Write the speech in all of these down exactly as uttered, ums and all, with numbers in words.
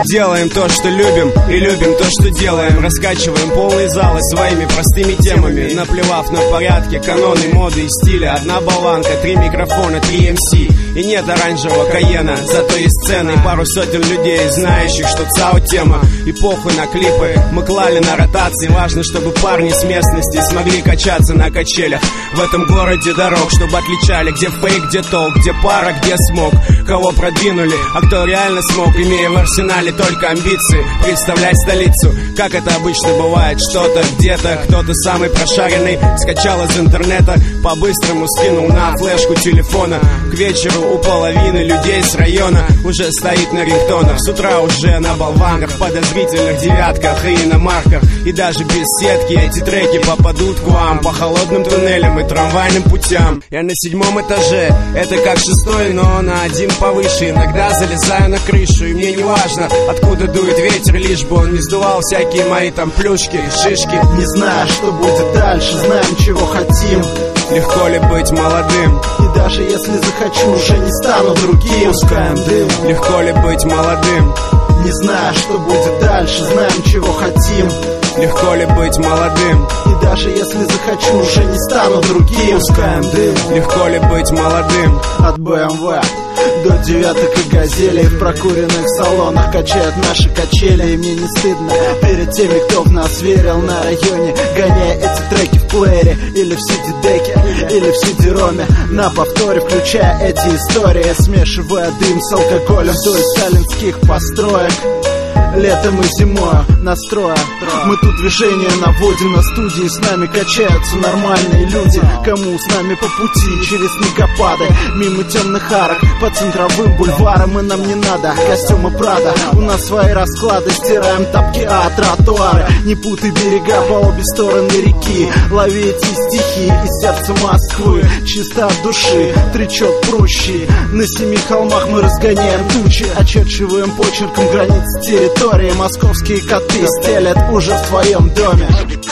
делаем то, что любим, и любим то, что делаем. Раскачиваем полные залы своими простыми темами, наплевав на порядки, каноны, моды и стиля. Одна болванка, три микрофона, три эм си. И нет оранжевого Каена, зато есть сцены и пару сотен людей, знающих, что ЦАО тема. И похуй на клипы, мы клали на ротации. Важно, чтобы парни с местности смогли качаться на качелях в этом городе дорог, чтобы отличали, где фейк, где толк, где пара, где смог. Кого продвинули, а кто реально смог, имея в арсенале только амбиции представлять столицу. Как это обычно бывает, что-то где-то, кто-то самый прошаренный скачал из интернета, по-быстрому скинул на флешку телефона. К вечеру у половины людей с района уже стоит на рингтонах. С утра уже на болванках, подозрительных девятках и иномарках. И даже без сетки эти треки попадут к вам по холодным туннелям и трамвайным путям. Я на седьмом этаже, это как шестой, но на один повыше. Иногда залезаю на крышу, и мне не важно, откуда дует ветер, лишь бы он не сдувал всякие мои там плюшки и шишки. Не знаю, что будет дальше, знаем, чего хотим. Легко ли быть молодым? И даже если захочу, уже не стану другим. Пускаем дым. Легко ли быть молодым? Не знаю, что будет дальше, знаем, чего хотим. Легко ли быть молодым? И даже если захочу, уже не стану другим. Пускаем дым. Легко ли быть молодым? От бэ эм вэ до девяток и газелей в прокуренных салонах качают наши качели. И мне не стыдно перед теми, кто в нас верил на районе, гоняя эти треки в плеере или в сиди-деке, или в сиди-роме, на повторе включая эти истории, смешивая дым с алкоголем вдоль сталинских построек. Летом и зимой настроя мы тут движение наводим на студии. С нами качаются нормальные люди, кому с нами по пути через снегопады, мимо темных арок, по центровым бульварам. И нам не надо костюмы Прада, у нас свои расклады, стираем тапки, а тротуары. Не путай берега по обе стороны реки, лови эти стихи из сердца Москвы, чисто от души, тречок прущий. На семи холмах мы разгоняем тучи, очерчиваем почерком границы территории. Московские коты стелят уже в твоем доме.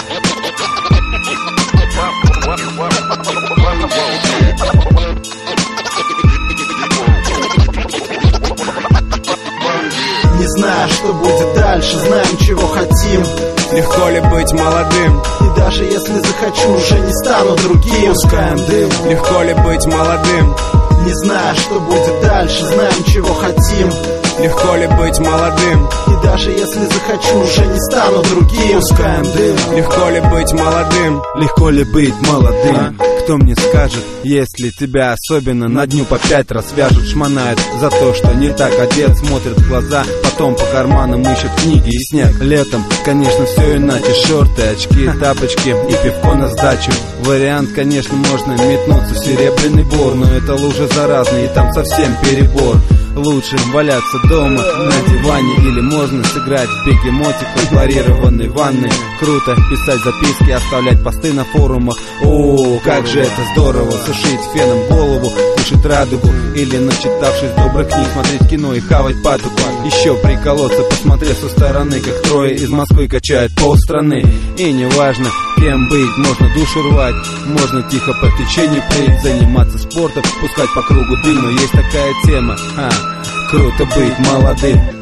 Не знаю, что будет дальше, знаем, чего хотим. Легко ли быть молодым? И даже если захочу, уже не стану другим. Пускаем дым. Легко ли быть молодым? Не знаю, что будет дальше, знаем, чего хотим. Легко ли быть молодым? И даже если захочу, уже не стану другим. Пускаем дым. Легко ли быть молодым? Легко ли быть молодым? Кто мне скажет, если тебя особенно на дню по пять раз вяжут, шмонают за то, что не так одет, смотрят в глаза, потом по карманам ищут книги и снег. Летом, конечно, все иначе, шорты, очки, тапочки и пивко на сдачу. Вариант, конечно, можно метнуться в Серебряный Бор, но это лужа заразная и там совсем перебор. Лучше валяться дома на диване, или можно сыграть в бегемотик в хлорированной ванной. Круто писать записки, оставлять посты на форумах. О, как же это здорово, сушить феном голову, кушать радугу, или, начитавшись добрых книг, смотреть кино и хавать патоку. Еще приколоться, посмотреть со стороны, как трое из Москвы качают полстраны. И неважно, кем быть, можно душу рвать, можно тихо по течению плыть, заниматься спортом, пускать по кругу дым. Но есть такая тема, а, круто быть молодым.